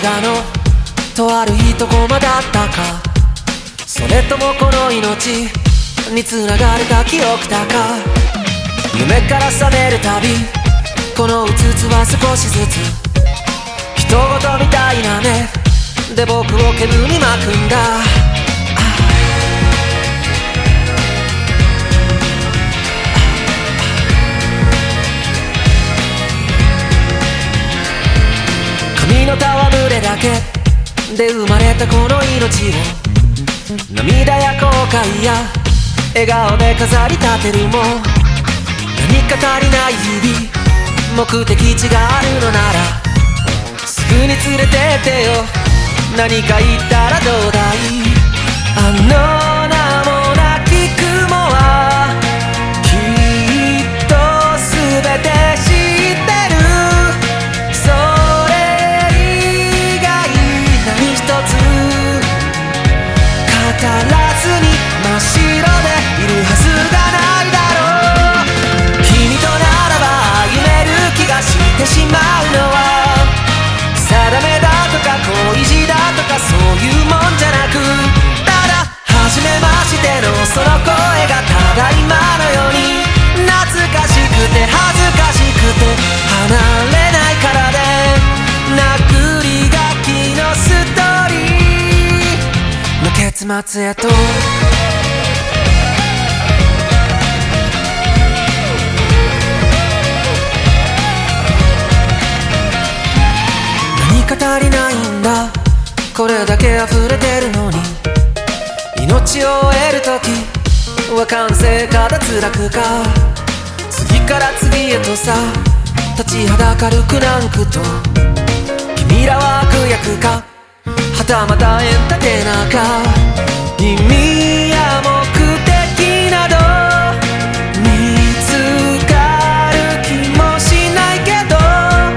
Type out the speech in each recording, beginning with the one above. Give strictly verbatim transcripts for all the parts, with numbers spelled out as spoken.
画のとある一コマだったか、それともこの命に繋がれた記憶だか。夢から覚めるたびこのうつつは少しずつ人事みたいな目で僕を煙に巻くんだ。髪の戯れだけで生まれたこの命を涙や後悔や笑顔で飾り立てるも、何か足りない日々目的地があるのならすぐに連れてってよ。何か言ったらどうだい。あの名もなき雲はきっと全て知ってる。それ以外何一つ語らずに真っ白でいるはずがないだろう。君とならば歩める気がしてしまうのは定めだとか恋路だとかそういうもんじゃなく、ただ初めましてのその声がただ今のように懐かしくて恥ずかしくて離れないからで、殴り書きのストーリーの結末へと何か足りないんだ、これだけ溢れてるのに。命を終える時は完成か脱落か、次から次へとさ立ちはだかる苦難苦と、君らは悪役かはたまたエンターテイナーか、意味や目的など見つかる気もしないけど、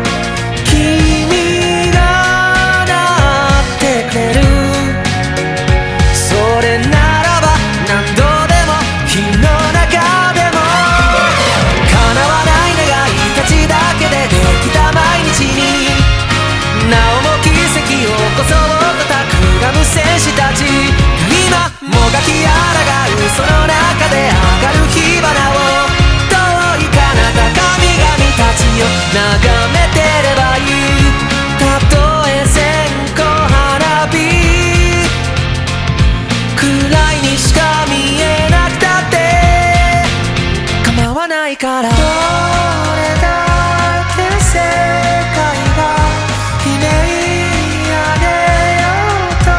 君がなってくれる。それならば何度でも火の中でも叶わない願いたちだけでできた毎日に、なおも奇跡を起こそうと企む戦士たちが今もがきあらがう、その中で上がる火花を遠い彼方神々たちを眺めてればいい。たとえ線香花火くらいにしか見えなくたって構わないから、どれだけ世界がひねり上げようと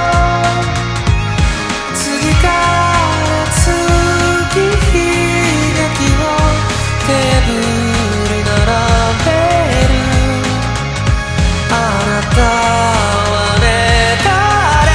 次から次悲劇をテーブルに並べる。あなたはね誰。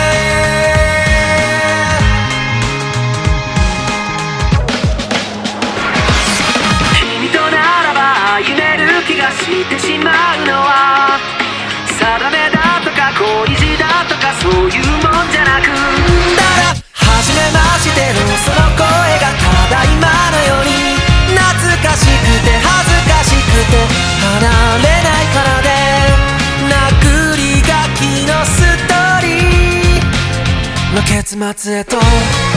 君とならば歩める気がしてしまうのは定めだとか恋路だとかそういうもんじゃなく、ただ初めましてのその声がただ今のように懐かしくて恥ずかしくて離れないからで、殴り書きのストーリーの結末へと